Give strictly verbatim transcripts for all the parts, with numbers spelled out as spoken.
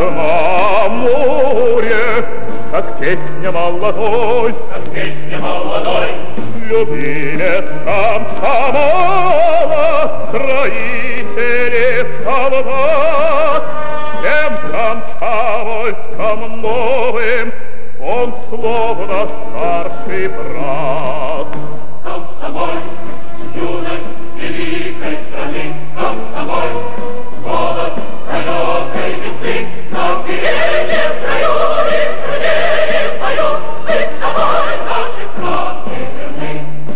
на море, как песня молодой, как песня молодой. Любимец комсомола, строители солдат, всем комсомольском новым он словно старший брат. Комсомольск, юность великой страны, Комсомольск, голос далекой весны. На переднем краю и в труде в бою мы с тобой наши правды верны.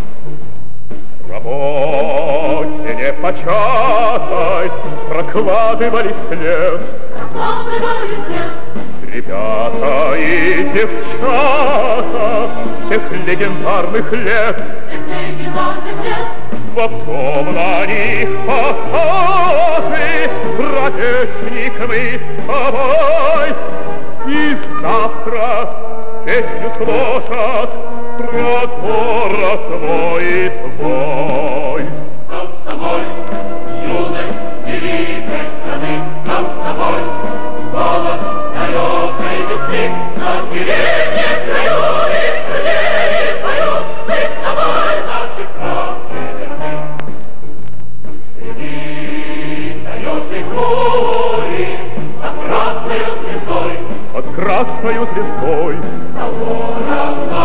Работе непочатой прокладывали след, Прокладывали след. ребята и девчата всех легендарных лет. Всех легендарных лет. Во всем на них похожи, ровесник мы с тобой. И завтра песню сложат про город мой и твой. Комсомольск, юность великой страны, Комсомольск, голос далекой весны. На переднем краю и в труде и в бою мы с тобой наши правды верны. Среди таежной бури под красною звездой, Под красною звездой Заворот на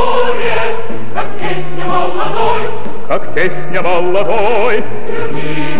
море, как песня молодой. как песня молодой. Верни